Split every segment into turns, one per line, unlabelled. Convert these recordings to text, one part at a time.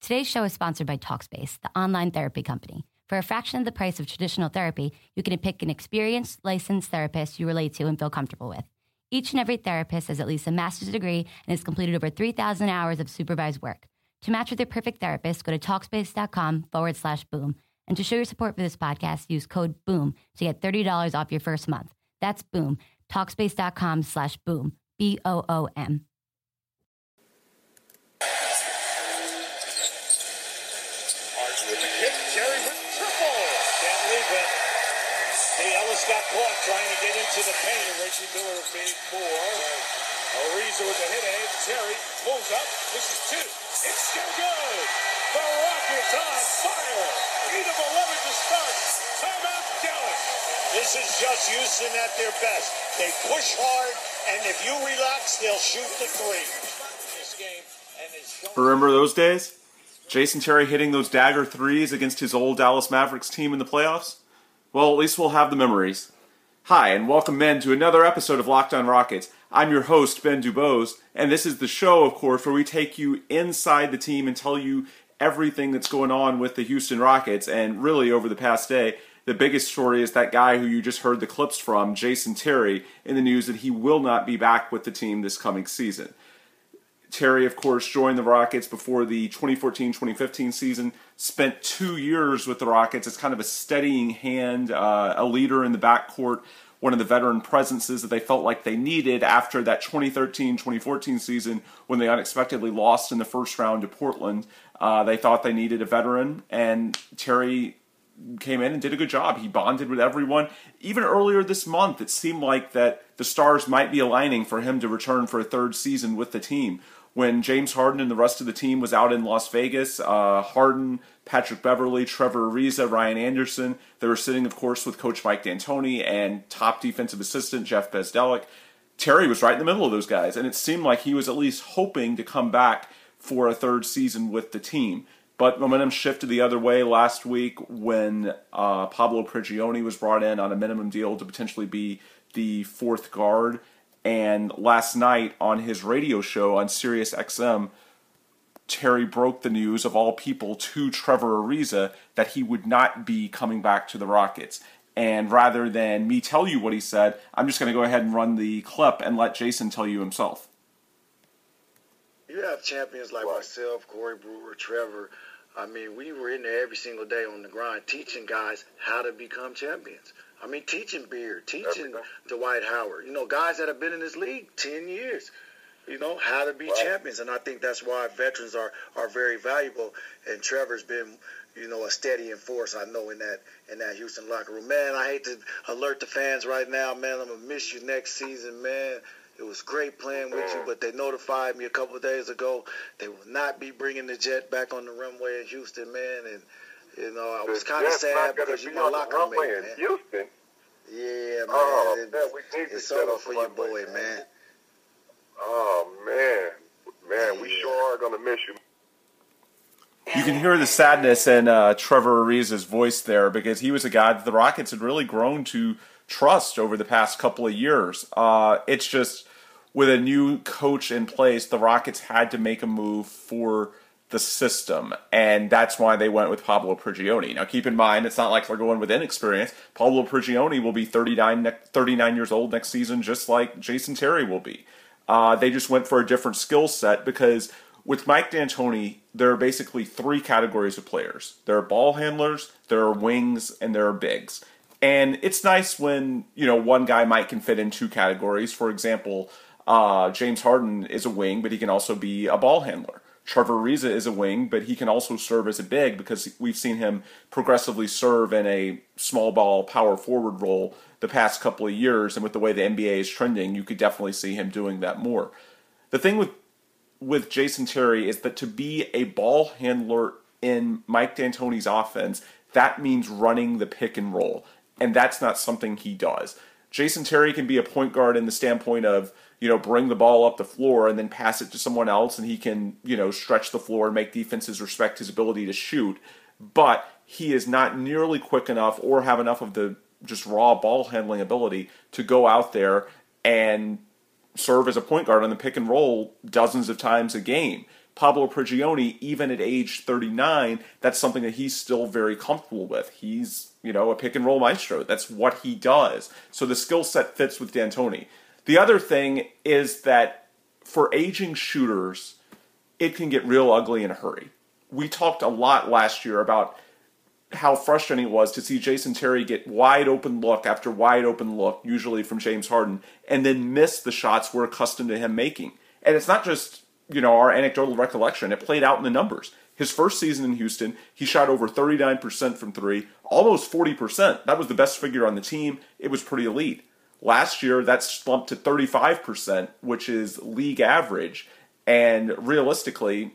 Today's show is sponsored by Talkspace, the online therapy company. For a fraction of the price of traditional therapy, you can pick an experienced, licensed therapist you relate to and feel comfortable with. Each and every therapist has at least a master's degree and has completed over 3,000 hours of supervised work. To match with your perfect therapist, go to Talkspace.com/boom. And to show your support for this podcast, use code BOOM to get $30 off your first month. That's BOOM. Talkspace.com/boom. BOOM.
Got caught trying to get into the paint. Reggie Miller made more. Ariza with the hit ahead. Terry pulls up. This is two. It's still good. The Rockets on fire. 8 of 11 to start. Timeout Dallas. This is just Houston at their best. They push hard, and if you relax, they'll shoot the three. This game and
remember those days? Jason Terry hitting those dagger threes against his old Dallas Mavericks team in the playoffs? Well, at least we'll have the memories. Hi, and welcome, men, to another episode of Locked On Rockets. I'm your host, Ben Dubose, and this is the show, of course, where we take you inside the team and tell you everything that's going on with the Houston Rockets. And really, over the past day, the biggest story is that guy who you just heard the clips from, Jason Terry, in the news that he will not be back with the team this coming season. Terry, of course, joined the Rockets before the 2014-2015 season, spent 2 years with the Rockets as kind of a steadying hand, a leader in the backcourt, one of the veteran presences that they felt like they needed after that 2013-2014 season when they unexpectedly lost in the first round to Portland. They thought they needed a veteran, and Terry came in and did a good job. He bonded with everyone. Even earlier this month, it seemed like that the stars might be aligning for him to return for a third season with the team. When James Harden and the rest of the team was out in Las Vegas, Harden, Patrick Beverley, Trevor Ariza, Ryan Anderson, they were sitting, of course, with Coach Mike D'Antoni and top defensive assistant Jeff Bzdelik. Terry was right in the middle of those guys, and it seemed like he was at least hoping to come back for a third season with the team. But momentum shifted the other way last week when Pablo Prigioni was brought in on a minimum deal to potentially be the fourth guard. And last night on his radio show on Sirius XM, Terry broke the news, of all people, to Trevor Ariza that he would not be coming back to the Rockets. And rather than me tell you what he said, I'm just going to go ahead and run the clip and let Jason tell you himself.
You have champions like myself, Corey Brewer, Trevor. I mean, we were in there every single day on the grind teaching guys how to become champions. I mean, teaching Beard, teaching Dwight Howard, guys that have been in this league 10 years, how to be champions. And I think that's why veterans are very valuable. And Trevor's been, a steadying force, I know, in that Houston locker room. Man, I hate to alert the fans right now, man. I'm going to miss you next season, man. It was great playing with you, but they notified me a couple of days ago they will not be bringing the jet back on the runway in Houston, man. And I was kind of sad because you're my locker mate, man.
Houston.
Yeah, man. It's over for your boy, man.
Oh, man. We sure are going to miss you.
You can hear the sadness in Trevor Ariza's voice there, because he was a guy that the Rockets had really grown to trust over the past couple of years. It's just, with a new coach in place, the Rockets had to make a move for the system, and that's why they went with Pablo Prigioni. Now, keep in mind, it's not like they're going with inexperience. Pablo Prigioni will be 39 years old next season, just like Jason Terry will be. They just went for a different skill set, because with Mike D'Antoni, there are basically three categories of players. There are ball handlers, there are wings, and there are bigs. And it's nice when, one guy can fit in two categories. For example, James Harden is a wing, but he can also be a ball handler. Trevor Ariza is a wing, but he can also serve as a big, because we've seen him progressively serve in a small ball power forward role the past couple of years. And with the way the NBA is trending, you could definitely see him doing that more. The thing with Jason Terry is that to be a ball handler in Mike D'Antoni's offense, that means running the pick and roll. And that's not something he does. Jason Terry can be a point guard in the standpoint of, bring the ball up the floor and then pass it to someone else, and he can, stretch the floor and make defenses respect his ability to shoot. But he is not nearly quick enough or have enough of the just raw ball handling ability to go out there and serve as a point guard on the pick and roll dozens of times a game. Pablo Prigioni, even at age 39, that's something that he's still very comfortable with. He's, a pick and roll maestro. That's what he does. So the skill set fits with D'Antoni. The other thing is that for aging shooters, it can get real ugly in a hurry. We talked a lot last year about how frustrating it was to see Jason Terry get wide open look after wide open look, usually from James Harden, and then miss the shots we're accustomed to him making. And it's not just, our anecdotal recollection. It played out in the numbers. His first season in Houston, he shot over 39% from three, almost 40%. That was the best figure on the team. It was pretty elite. Last year, that slumped to 35%, which is league average. And realistically,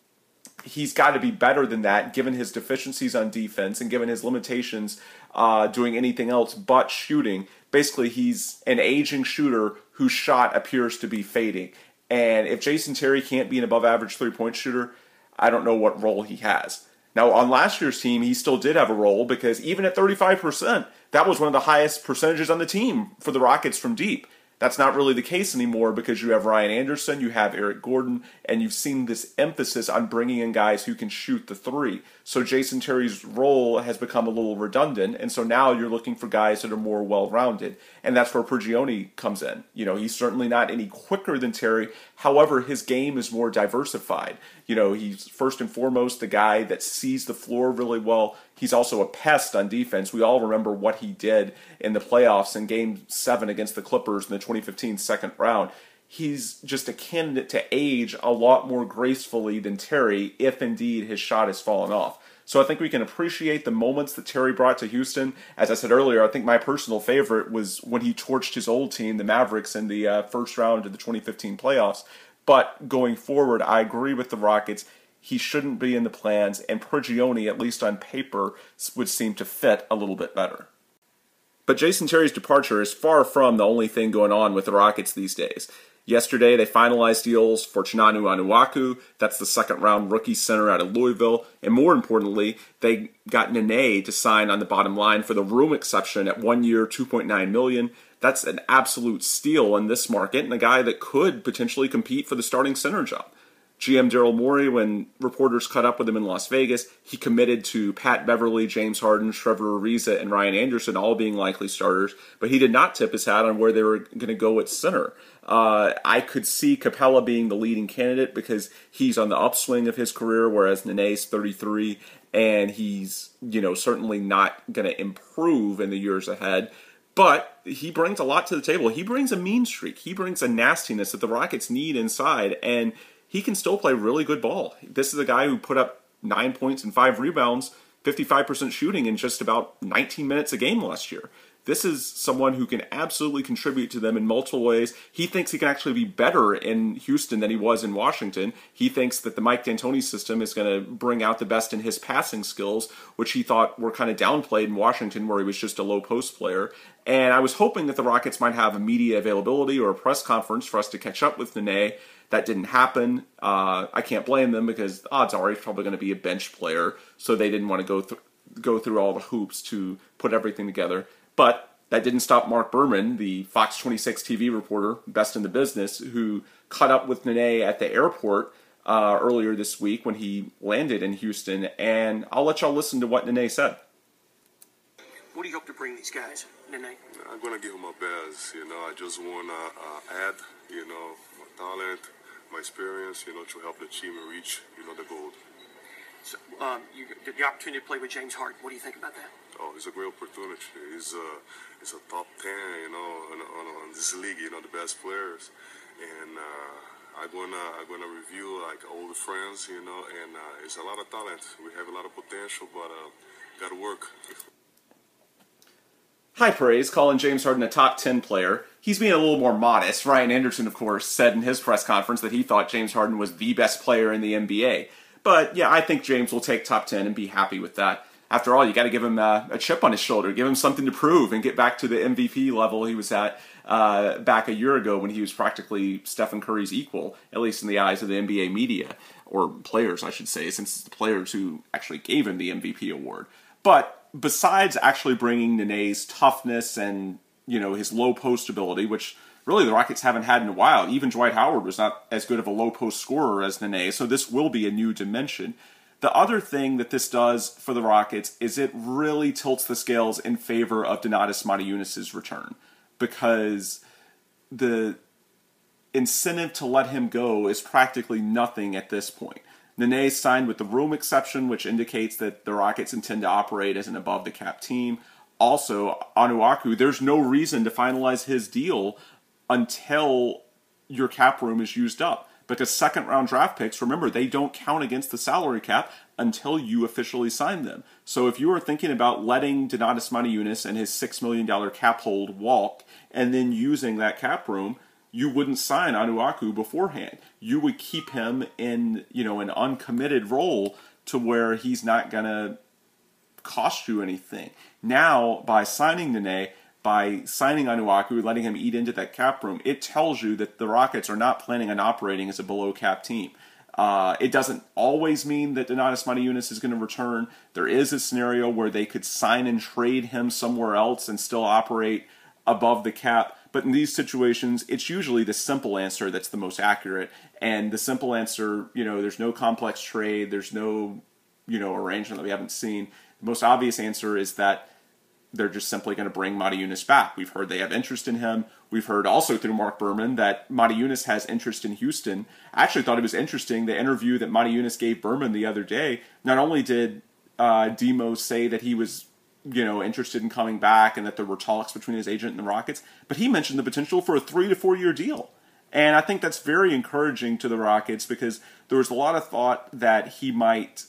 he's got to be better than that, given his deficiencies on defense and given his limitations doing anything else but shooting. Basically, he's an aging shooter whose shot appears to be fading. And if Jason Terry can't be an above-average three-point shooter, I don't know what role he has. Now, on last year's team, he still did have a role because even at 35%, that was one of the highest percentages on the team for the Rockets from deep. That's not really the case anymore because you have Ryan Anderson, you have Eric Gordon, and you've seen this emphasis on bringing in guys who can shoot the three. So Jason Terry's role has become a little redundant, and so now you're looking for guys that are more well-rounded, and that's where Prigioni comes in. He's certainly not any quicker than Terry. However, his game is more diversified. He's first and foremost the guy that sees the floor really well. He's also a pest on defense. We all remember what he did in the playoffs in Game 7 against the Clippers in the 2015 second round. He's just a candidate to age a lot more gracefully than Terry if indeed his shot has fallen off. So I think we can appreciate the moments that Terry brought to Houston. As I said earlier, I think my personal favorite was when he torched his old team, the Mavericks, in the first round of the 2015 playoffs. But going forward, I agree with the Rockets. He shouldn't be in the plans, and Prigioni, at least on paper, would seem to fit a little bit better. But Jason Terry's departure is far from the only thing going on with the Rockets these days. Yesterday, they finalized deals for Chinanu Anuaku. That's the second-round rookie center out of Louisville. And more importantly, they got Nene to sign on the bottom line for the room exception at 1 year, $2.9 million. That's an absolute steal in this market, and a guy that could potentially compete for the starting center job. GM Daryl Morey, when reporters caught up with him in Las Vegas, he committed to Pat Beverly, James Harden, Trevor Ariza, and Ryan Anderson all being likely starters, but he did not tip his hat on where they were going to go at center. I could see Capella being the leading candidate because he's on the upswing of his career, whereas Nene's 33, and he's certainly not going to improve in the years ahead. But he brings a lot to the table. He brings a mean streak. He brings a nastiness that the Rockets need inside, and he can still play really good ball. This is a guy who put up 9 points and 5 rebounds, 55% shooting in just about 19 minutes a game last year. This is someone who can absolutely contribute to them in multiple ways. He thinks he can actually be better in Houston than he was in Washington. He thinks that the Mike D'Antoni system is going to bring out the best in his passing skills, which he thought were kind of downplayed in Washington, where he was just a low post player. And I was hoping that the Rockets might have a media availability or a press conference for us to catch up with Nene. That didn't happen. I can't blame them because odds are he's probably going to be a bench player, so they didn't want to go through all the hoops to put everything together. But that didn't stop Mark Berman, the Fox 26 TV reporter, best in the business, who caught up with Nene at the airport earlier this week when he landed in Houston. And I'll let y'all listen to what Nene said.
What do you hope to bring these guys, Nene?
I'm going to give them my best. I just want to add, my talent, my experience, to help the team reach, the goal.
So, you get the opportunity to play with James Harden. What do you think about that?
Oh, it's a great opportunity. He's a top 10, on this league, the best players. And I'm gonna review like all the friends, and it's a lot of talent. We have a lot of potential, but got to work.
High praise, calling James Harden a top 10 player. He's being a little more modest. Ryan Anderson, of course, said in his press conference that he thought James Harden was the best player in the NBA. But yeah, I think James will take top 10 and be happy with that. After all, you got to give him a chip on his shoulder, give him something to prove, and get back to the MVP level he was at back a year ago when he was practically Stephen Curry's equal, at least in the eyes of the NBA media, or players, I should say, since it's the players who actually gave him the MVP award. But besides actually bringing Nene's toughness and his low post ability, which really the Rockets haven't had in a while. Even Dwight Howard was not as good of a low post scorer as Nene, so this will be a new dimension. The other thing that this does for the Rockets is it really tilts the scales in favor of Donatas Motiejunas' return, because the incentive to let him go is practically nothing at this point. Nene signed with the room exception, which indicates that the Rockets intend to operate as an above-the-cap team. Also, Onuaku, there's no reason to finalize his deal until your cap room is used up. Because second-round draft picks, remember, they don't count against the salary cap until you officially sign them. So if you are thinking about letting Donatas Motiejunas and his $6 million cap hold walk and then using that cap room, you wouldn't sign Onuaku beforehand. You would keep him in, an uncommitted role to where he's not going to cost you anything. Now, by signing Nene, by signing Onuaku, letting him eat into that cap room, it tells you that the Rockets are not planning on operating as a below-cap team. It doesn't always mean that Donatas Motiejunas is going to return. There is a scenario where they could sign and trade him somewhere else and still operate above the cap. But in these situations, it's usually the simple answer that's the most accurate. And the simple answer, there's no complex trade, there's no, arrangement that we haven't seen. The most obvious answer is that they're just simply going to bring Motiejunas back. We've heard they have interest in him. We've heard also through Mark Berman that Motiejunas has interest in Houston. I actually thought it was interesting, the interview that Motiejunas gave Berman the other day. Not only did Demo say that he was, interested in coming back and that there were talks between his agent and the Rockets, but he mentioned the potential for a 3 to 4 year deal. And I think that's very encouraging to the Rockets because there was a lot of thought that he might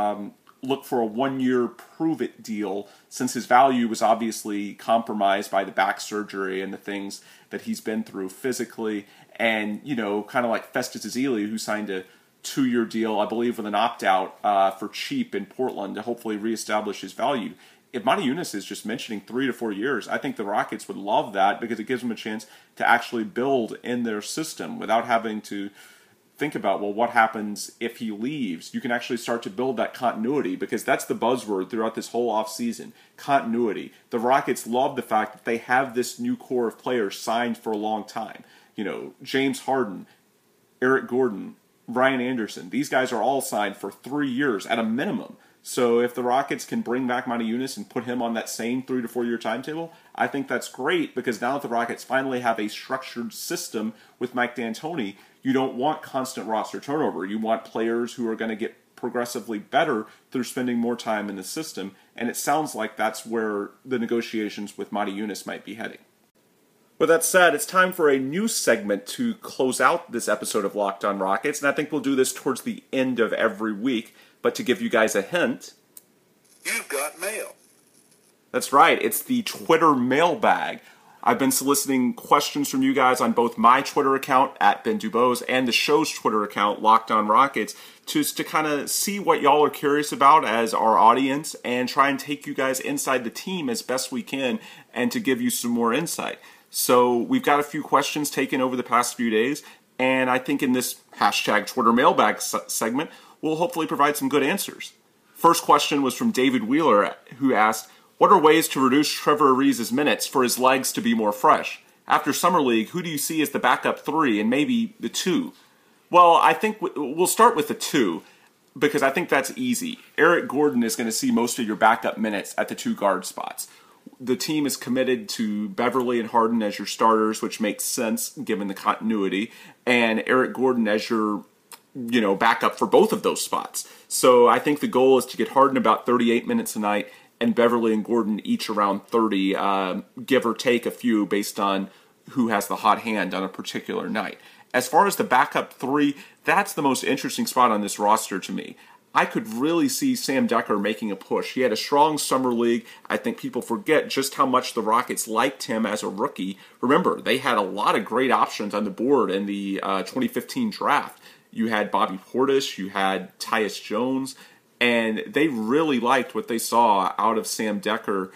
look for a 1 year prove-it deal since his value was obviously compromised by the back surgery and the things that he's been through physically. And, kind of like Festus Ezeli, who signed a 2 year deal, I believe, with an opt-out for cheap in Portland to hopefully reestablish his value. If Motiejunas is just mentioning 3 to 4 years, I think the Rockets would love that because it gives them a chance to actually build in their system without having to think about, what happens if he leaves? You can actually start to build that continuity because that's the buzzword throughout this whole offseason, continuity. The Rockets love the fact that they have this new core of players signed for a long time. James Harden, Eric Gordon, Ryan Anderson, these guys are all signed for 3 years at a minimum. So if the Rockets can bring back Motiejunas and put him on that same 3 to 4 year timetable, I think that's great because now that the Rockets finally have a structured system with Mike D'Antoni, you don't want constant roster turnover. You want players who are going to get progressively better through spending more time in the system, and it sounds like that's where the negotiations with Motiejunas might be heading. With that said, it's time for a new segment to close out this episode of Locked On Rockets, and I think we'll do this towards the end of every week. But to give you guys a hint,
You've got mail.
That's right, it's the Twitter mailbag. I've been soliciting questions from you guys on both my Twitter account, @BenDuBose, and the show's Twitter account, Locked On Rockets, just to kind of see what y'all are curious about as our audience and try and take you guys inside the team as best we can and to give you some more insight. So we've got a few questions taken over the past few days, and I think in this hashtag Twitter mailbag segment, we'll hopefully provide some good answers. First question was from David Wheeler, who asked, what are ways to reduce Trevor Ariza's minutes for his legs to be more fresh? After Summer League, who do you see as the backup 3 and maybe the 2? Well, I think we'll start with the 2 because I think that's easy. Eric Gordon is going to see most of your backup minutes at the 2 guard spots. The team is committed to Beverly and Harden as your starters, which makes sense given the continuity, and Eric Gordon as your backup for both of those spots. So I think the goal is to get Harden about 38 minutes a night and Beverly and Gordon each around 30, give or take a few based on who has the hot hand on a particular night. As far as the backup 3, that's the most interesting spot on this roster to me. I could really see Sam Dekker making a push. He had a strong summer league. I think people forget just how much the Rockets liked him as a rookie. Remember, they had a lot of great options on the board in the 2015 draft. You had Bobby Portis, you had Tyus Jones, and they really liked what they saw out of Sam Dekker.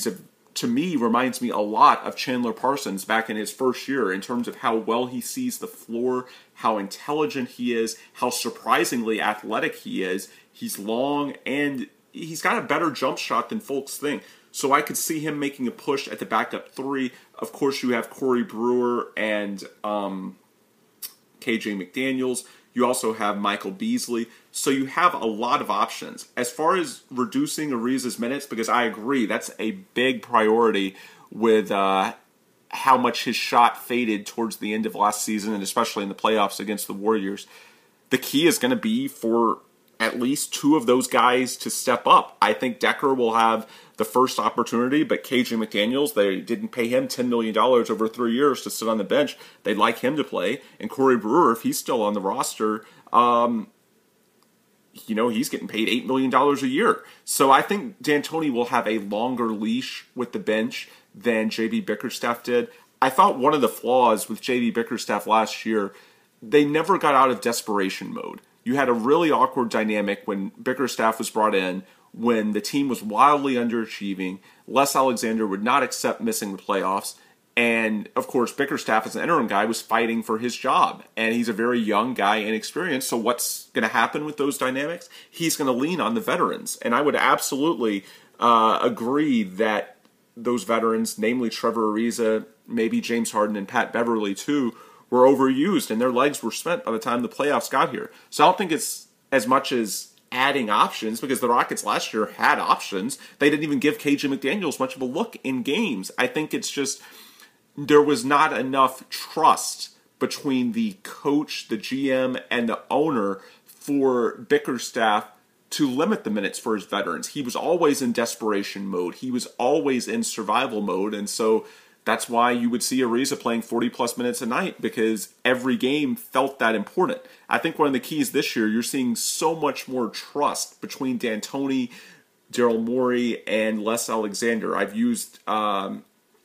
To me, reminds me a lot of Chandler Parsons back in his first year in terms of how well he sees the floor, how intelligent he is, how surprisingly athletic he is. He's long, and he's got a better jump shot than folks think. So I could see him making a push at the backup 3. Of course, you have Corey Brewer and KJ McDaniels. You also have Michael Beasley. So you have a lot of options. As far as reducing Ariza's minutes, because I agree, that's a big priority with how much his shot faded towards the end of last season, and especially in the playoffs against the Warriors. The key is going to be for at least 2 of those guys to step up. I think Decker will have the first opportunity, but KJ McDaniels, they didn't pay him $10 million over 3 years to sit on the bench. They'd like him to play. And Corey Brewer, if he's still on the roster, he's getting paid $8 million a year. So I think D'Antoni will have a longer leash with the bench than J.B. Bickerstaff did. I thought one of the flaws with J.B. Bickerstaff last year, they never got out of desperation mode. You had a really awkward dynamic when Bickerstaff was brought in, when the team was wildly underachieving. Les Alexander would not accept missing the playoffs. And, of course, Bickerstaff, as an interim guy, was fighting for his job. And he's a very young guy, inexperienced. So what's going to happen with those dynamics? He's going to lean on the veterans. And I would absolutely agree that those veterans, namely Trevor Ariza, maybe James Harden and Pat Beverly too, were overused and their legs were spent by the time the playoffs got here. So I don't think it's as much as adding options, because the Rockets last year had options. They didn't even give KJ McDaniels much of a look in games. I think it's just there was not enough trust between the coach, the GM, and the owner for Bickerstaff to limit the minutes for his veterans. He was always in desperation mode. He was always in survival mode. And so that's why you would see Ariza playing 40-plus minutes a night, because every game felt that important. I think one of the keys this year, you're seeing so much more trust between D'Antoni, Daryl Morey, and Les Alexander. I've used the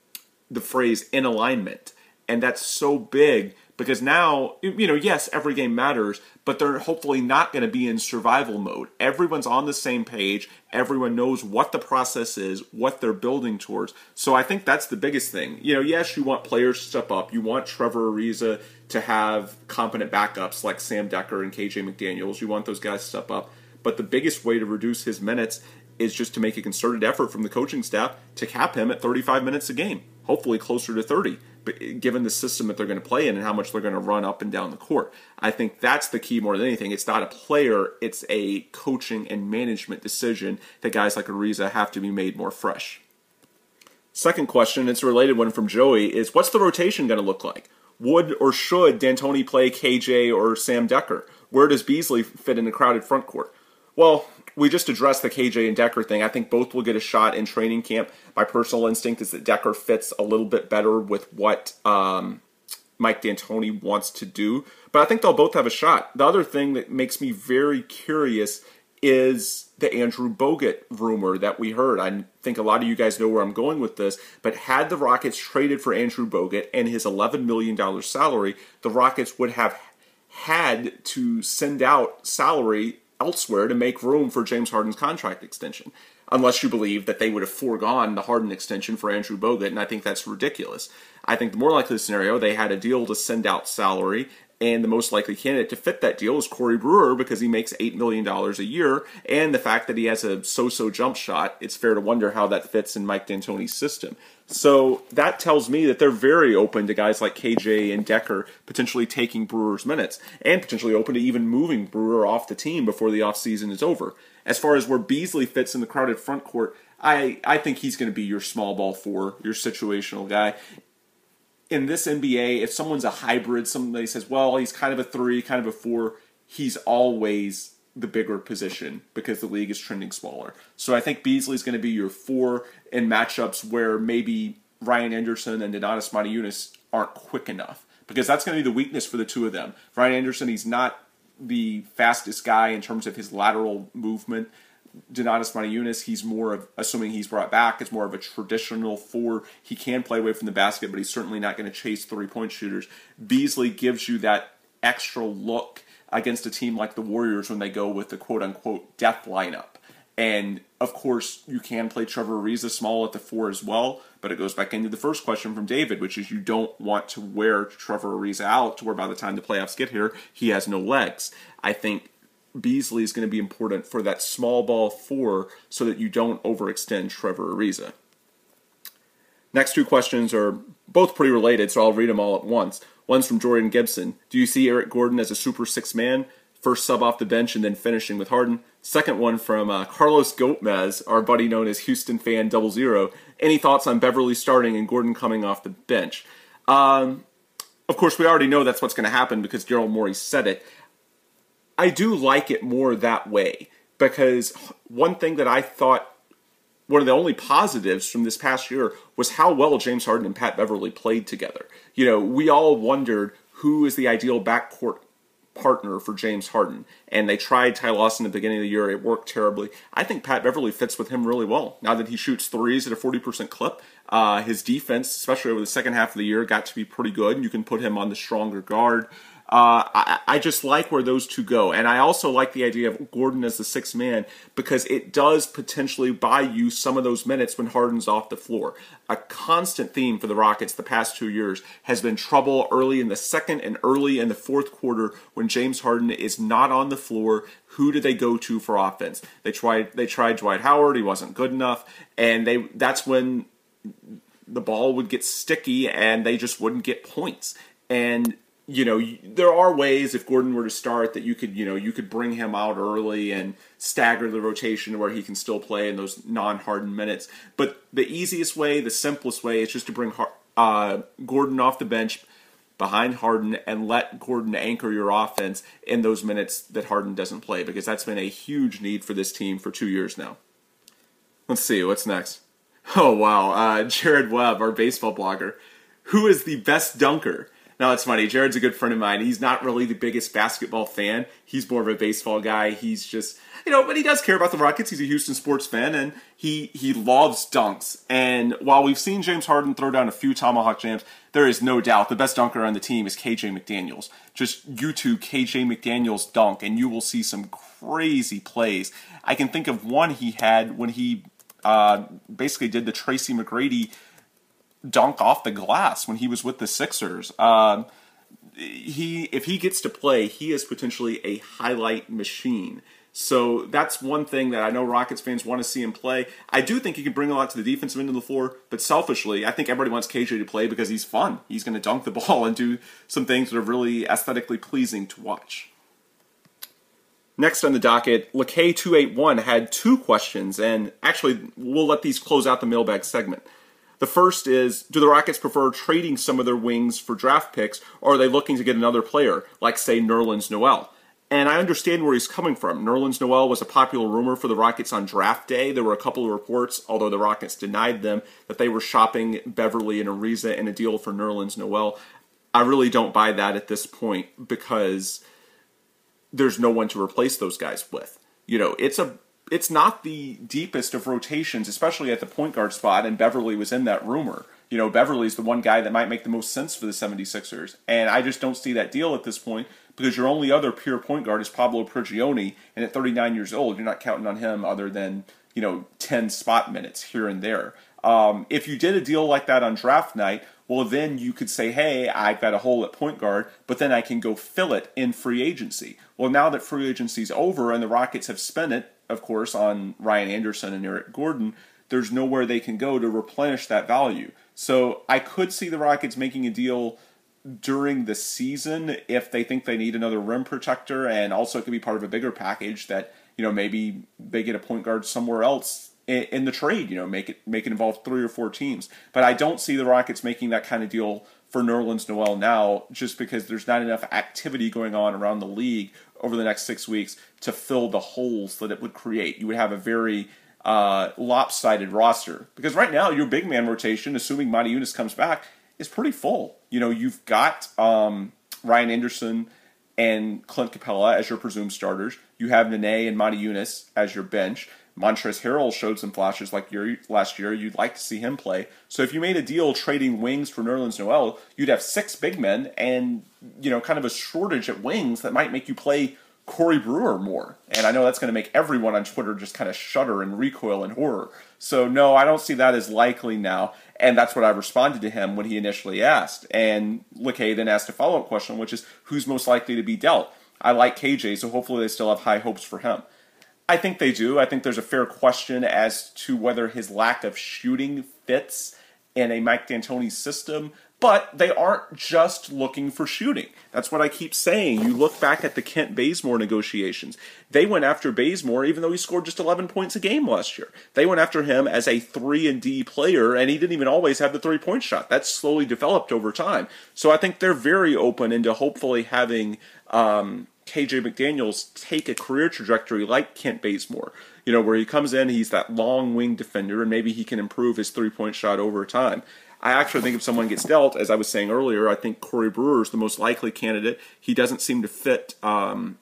phrase in alignment, and that's so big because now, yes, every game matters, but they're hopefully not going to be in survival mode. Everyone's on the same page. Everyone knows what the process is, what they're building towards. So I think that's the biggest thing. Yes, you want players to step up. You want Trevor Ariza to have competent backups like Sam Decker and KJ McDaniels. You want those guys to step up. But the biggest way to reduce his minutes is just to make a concerted effort from the coaching staff to cap him at 35 minutes a game, hopefully closer to 30. But given the system that they're going to play in and how much they're going to run up and down the court. I think that's the key more than anything. It's not a player, it's a coaching and management decision that guys like Ariza have to be made more fresh. Second question, it's a related one from Joey, is what's the rotation going to look like? Would or should D'Antoni play KJ or Sam Decker? Where does Beasley fit in the crowded front court? Well, we just addressed the KJ and Decker thing. I think both will get a shot in training camp. My personal instinct is that Decker fits a little bit better with what Mike D'Antoni wants to do. But I think they'll both have a shot. The other thing that makes me very curious is the Andrew Bogut rumor that we heard. I think a lot of you guys know where I'm going with this, but had the Rockets traded for Andrew Bogut and his $11 million salary, the Rockets would have had to send out salary elsewhere to make room for James Harden's contract extension, unless you believe that they would have foregone the Harden extension for Andrew Bogut, and I think that's ridiculous. I think the more likely scenario, they had a deal to send out salary, and the most likely candidate to fit that deal is Corey Brewer, because he makes $8 million a year, and the fact that he has a so-so jump shot, it's fair to wonder how that fits in Mike D'Antoni's system. So that tells me that they're very open to guys like KJ and Decker potentially taking Brewer's minutes, and potentially open to even moving Brewer off the team before the offseason is over. As far as where Beasley fits in the crowded front court, I think he's going to be your small ball 4, your situational guy. In this NBA, if someone's a hybrid, somebody says, well, he's kind of a 3, kind of a 4, he's always the bigger position because the league is trending smaller. So I think Beasley's going to be your 4 in matchups where maybe Ryan Anderson and Donatas Motiejunas aren't quick enough, because that's going to be the weakness for the two of them. Ryan Anderson, he's not the fastest guy in terms of his lateral movement. Donatas Motiejunas, he's more of, assuming he's brought back, it's more of a traditional 4. He can play away from the basket, but he's certainly not going to chase three-point shooters. Beasley gives you that extra look against a team like the Warriors when they go with the quote-unquote death lineup. And, of course, you can play Trevor Ariza small at the 4 as well, but it goes back into the first question from David, which is you don't want to wear Trevor Ariza out to where by the time the playoffs get here, he has no legs. I think Beasley is going to be important for that small ball 4 so that you don't overextend Trevor Ariza. Next 2 questions are both pretty related, so I'll read them all at once. One's from Jordan Gibson. Do you see Eric Gordon as a super 6-man, first sub off the bench and then finishing with Harden? Second one from Carlos Gomez, our buddy known as Houston Fan 00. Any thoughts on Beverly starting and Gordon coming off the bench? Of course, we already know that's what's going to happen because Daryl Morey said it. I do like it more that way because one thing that I thought, one of the only positives from this past year was how well James Harden and Pat Beverly played together. You know, we all wondered who is the ideal backcourt partner for James Harden, and they tried Ty Lawson at the beginning of the year. It worked terribly. I think Pat Beverly fits with him really well. Now that he shoots threes at a 40% clip, his defense, especially over the second half of the year, got to be pretty good. You can put him on the stronger guard. I just like where those two go. And I also like the idea of Gordon as the 6th man because it does potentially buy you some of those minutes when Harden's off the floor. A constant theme for the Rockets the past 2 years has been trouble early in the second and early in the fourth quarter when James Harden is not on the floor. Who do they go to for offense? They tried Dwight Howard. He wasn't good enough. And that's when the ball would get sticky and they just wouldn't get points. And you know, there are ways if Gordon were to start that you could bring him out early and stagger the rotation where he can still play in those non-Harden minutes. But the easiest way, the simplest way, is just to bring Gordon off the bench behind Harden and let Gordon anchor your offense in those minutes that Harden doesn't play, because that's been a huge need for this team for 2 years now. Let's see, what's next? Oh, wow. Jared Webb, our baseball blogger. Who is the best dunker? Now, it's funny. Jared's a good friend of mine. He's not really the biggest basketball fan. He's more of a baseball guy. He's just, but he does care about the Rockets. He's a Houston sports fan, and he loves dunks. And while we've seen James Harden throw down a few tomahawk jams, there is no doubt the best dunker on the team is KJ McDaniels. Just YouTube KJ McDaniels dunk, and you will see some crazy plays. I can think of one he had when he basically did the Tracy McGrady dunk off the glass when he was with the Sixers. If he gets to play, he is potentially a highlight machine. So that's one thing that I know Rockets fans want to see him play. I do think he can bring a lot to the defensive end of the floor, but selfishly, I think everybody wants KJ to play because he's fun. He's going to dunk the ball and do some things that are really aesthetically pleasing to watch. Next on the docket, LeKay281 had 2 questions, and actually we'll let these close out the mailbag segment. The first is, do the Rockets prefer trading some of their wings for draft picks, or are they looking to get another player, like, say, Nerlens Noel? And I understand where he's coming from. Nerlens Noel was a popular rumor for the Rockets on draft day. There were a couple of reports, although the Rockets denied them, that they were shopping Beverly and Ariza in a deal for Nerlens Noel. I really don't buy that at this point because there's no one to replace those guys with. It's not the deepest of rotations, especially at the point guard spot, and Beverly was in that rumor. Beverly's the one guy that might make the most sense for the 76ers, and I just don't see that deal at this point because your only other pure point guard is Pablo Prigioni, and at 39 years old, you're not counting on him other than, 10 spot minutes here and there. If you did a deal like that on draft night, well, then you could say, hey, I've got a hole at point guard, but then I can go fill it in free agency. Well, now that free agency's over and the Rockets have spent it, of course, on Ryan Anderson and Eric Gordon, there's nowhere they can go to replenish that value. So I could see the Rockets making a deal during the season if they think they need another rim protector, and also it could be part of a bigger package that, maybe they get a point guard somewhere else in the trade, make it involve 3 or 4 teams. But I don't see the Rockets making that kind of deal for Nerlens Noel now, just because there's not enough activity going on around the league over the next 6 weeks to fill the holes that it would create. You would have a very lopsided roster. Because right now, your big man rotation, assuming Monty comes back, is pretty full. You've got Ryan Anderson and Clint Capella as your presumed starters. You have Nene and Monty as your bench. Montrezl Harrell showed some flashes last year. You'd like to see him play. So if you made a deal trading wings for Nerlens Noel, you'd have 6 big men and, kind of a shortage at wings that might make you play Corey Brewer more. And I know that's going to make everyone on Twitter just kind of shudder and recoil in horror. So no, I don't see that as likely now. And that's what I responded to him when he initially asked. And LeKay then asked a follow-up question, which is, who's most likely to be dealt? I like KJ, so hopefully they still have high hopes for him. I think they do. I think there's a fair question as to whether his lack of shooting fits in a Mike D'Antoni system, but they aren't just looking for shooting. That's what I keep saying. You look back at the Kent Bazemore negotiations. They went after Bazemore even though he scored just 11 points a game last year. They went after him as a 3-and-D player, and he didn't even always have the three-point shot. That's slowly developed over time. So I think they're very open into hopefully having KJ McDaniels take a career trajectory like Kent Bazemore, where he comes in, he's that long wing defender, and maybe he can improve his three-point shot over time. I actually think if someone gets dealt, as I was saying earlier, I think Corey Brewer is the most likely candidate. He doesn't seem to fit Mike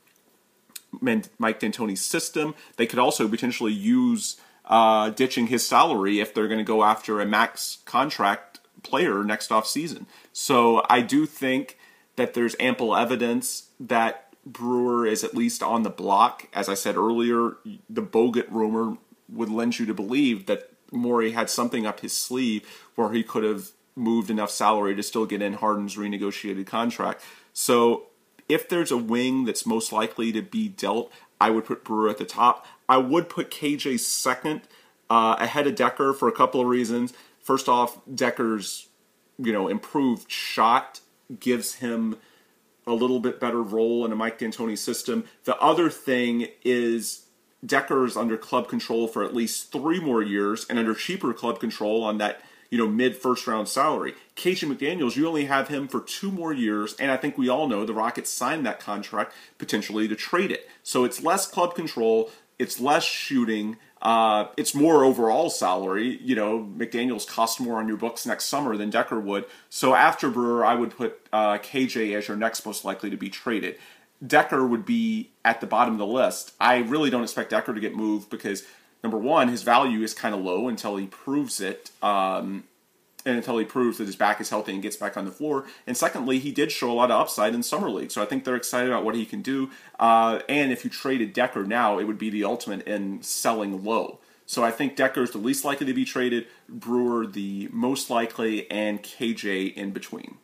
D'Antoni's system. They could also potentially use ditching his salary if they're going to go after a max contract player next offseason. So I do think that there's ample evidence that Brewer is at least on the block. As I said earlier, the Bogut rumor would lend you to believe that Morey had something up his sleeve where he could have moved enough salary to still get in Harden's renegotiated contract. So if there's a wing that's most likely to be dealt, I would put Brewer at the top. I would put KJ second ahead of Decker for a couple of reasons. First off, Decker's improved shot gives him a little bit better role in a Mike D'Antoni system. The other thing is Decker's under club control for at least 3 more years and under cheaper club control on that, mid-first round salary. KJ McDaniels, you only have him for 2 more years, and I think we all know the Rockets signed that contract potentially to trade it. So it's less club control, it's less shooting, it's more overall salary. McDaniels costs more on your books next summer than Decker would. So after Brewer, I would put KJ as your next most likely to be traded. Decker would be at the bottom of the list. I really don't expect Decker to get moved because, number one, his value is kind of low until he proves it, and until he proves that his back is healthy and gets back on the floor. And secondly, he did show a lot of upside in Summer League, so I think they're excited about what he can do. And if you traded Decker now, it would be the ultimate in selling low. So I think Decker's the least likely to be traded, Brewer the most likely, and KJ in between.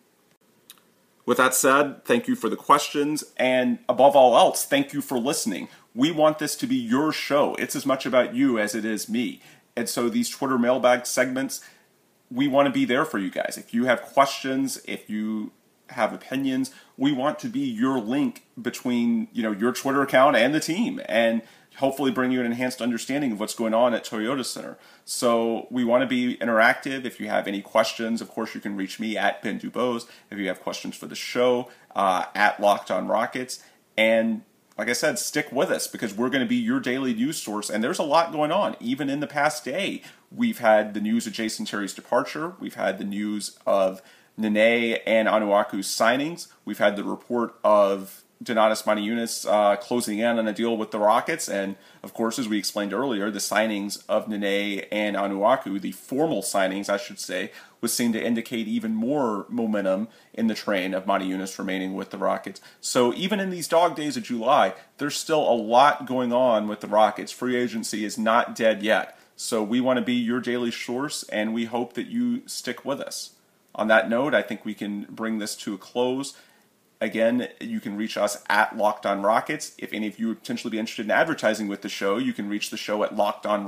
With that said, thank you for the questions, and above all else, thank you for listening. We want this to be your show. It's as much about you as it is me. And so these Twitter mailbag segments, we want to be there for you guys. If you have questions, if you have opinions, we want to be your link between, your Twitter account and the team, and hopefully bring you an enhanced understanding of what's going on at Toyota Center. So we want to be interactive. If you have any questions, of course, you can reach me at Ben Dubose. If you have questions for the show, at Locked On Rockets. And like I said, stick with us because we're going to be your daily news source. And there's a lot going on. Even in the past day, we've had the news of Jason Terry's departure. We've had the news of Nene and Onuaku's signings. We've had the report of Donatas Motiejunas closing in on a deal with the Rockets, and of course, as we explained earlier, the signings of Nene and Onuaku, the formal signings, I should say, would seem to indicate even more momentum in the train of Motiejunas remaining with the Rockets. So even in these dog days of July, there's still a lot going on with the Rockets. Free agency is not dead yet. So we want to be your daily source, and we hope that you stick with us. On that note, I think we can bring this to a close. Again, you can reach us at Locked On Rockets. If any of you would potentially be interested in advertising with the show, you can reach the show at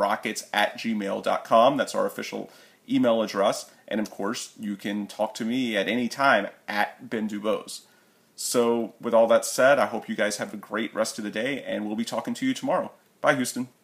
lockedonrockets@gmail.com. That's our official email address. And of course, you can talk to me at any time at Ben Dubose. So with all that said, I hope you guys have a great rest of the day, and we'll be talking to you tomorrow. Bye, Houston.